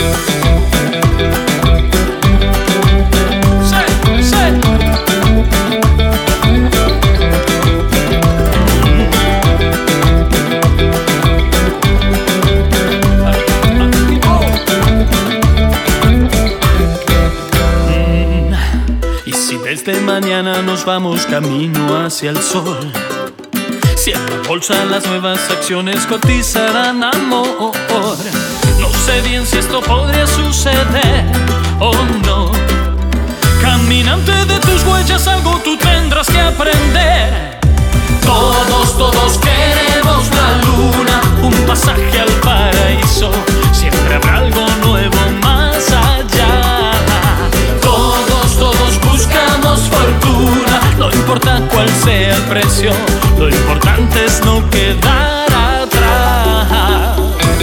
Desde mañana nos vamos camino hacia el sol. Si en la bolsa las nuevas acciones cotizarán amor. No sé bien si esto podría suceder o no. Caminante de tus huellas, algo tú tendrás que aprender. Todos queremos la luna, un pasaje al paraíso. Siempre habrá algo nuevo más allá. Todos buscamos fortuna, no importa cuál sea el precio, lo importante es no quedar atrás.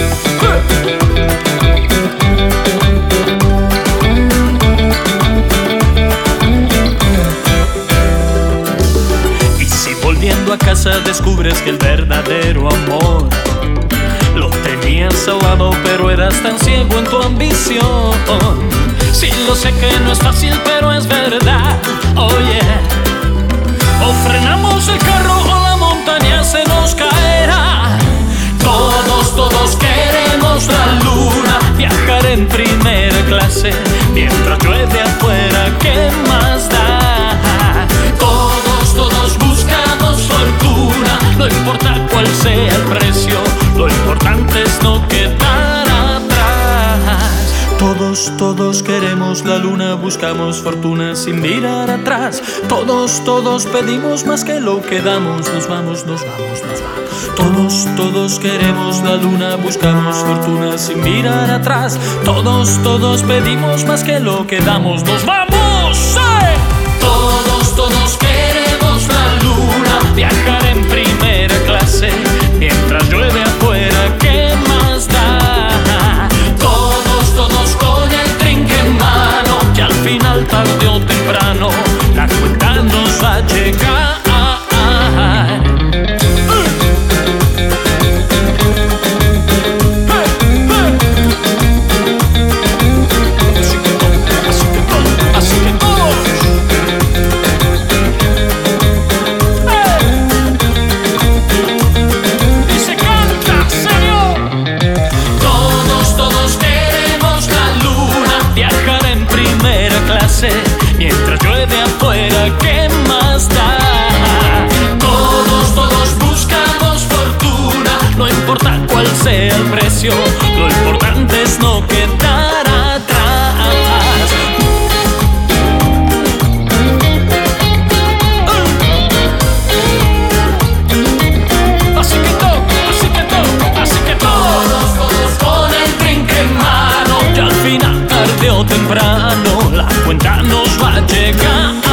Y si volviendo a casa descubres que el verdadero amor lo tenías al lado, pero eras tan ciego en tu ambición. Sí, lo sé que no es fácil, pero es verdad. Oye, o frenamos el carro o la montaña se nos caerá. Todos queremos la luna, viajar en primera clase mientras llueve afuera, ¿qué más da? Todos buscamos fortuna, no importa cuál sea el precio, lo importante es no quedar atrás. Todos queremos la luna, buscamos fortuna sin mirar atrás. Todos pedimos más que lo que damos, nos vamos. Todos queremos la luna, buscamos fortuna sin mirar atrás. Todos pedimos más que lo que damos, nos vamos. ¡Sí! Todos queremos la luna, viajar en primera clase mientras llueve afuera, ¿qué más da? Todos con el trinque en mano, que al final tarde o temprano la cuenta nos va a llegar. Mientras llueve afuera, ¿qué más da? Todos buscamos fortuna, no importa cuál sea el precio, lo importante es no quedar atrás. Así que todos con el trinque en mano, que al final tarde o temprano la cuenta nos va a llegar.